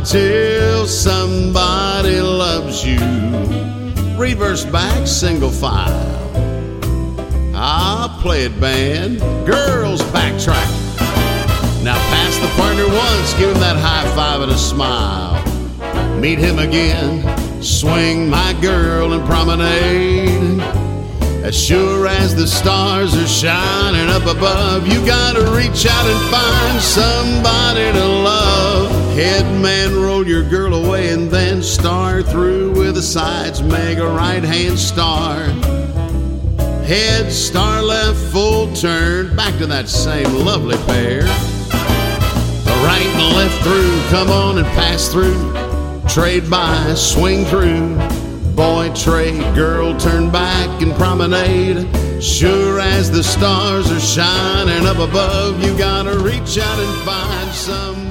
till somebody loves you. Reverse back, single file. Ah, play it, band. Girls, backtrack. Now pass the partner once, give him that high five and a smile. Meet him again, swing my girl and promenade. As sure as the stars are shining up above, you gotta reach out and find somebody to love. Head man, roll your girl away and then star through with the sides, make a right-hand star. Head, star left, full turn, back to that same lovely pair. Right and left through, come on and pass through. Trade by, swing through. Boy, trade, girl, turn back and promenade. Sure as the stars are shining up above, you gotta reach out and find some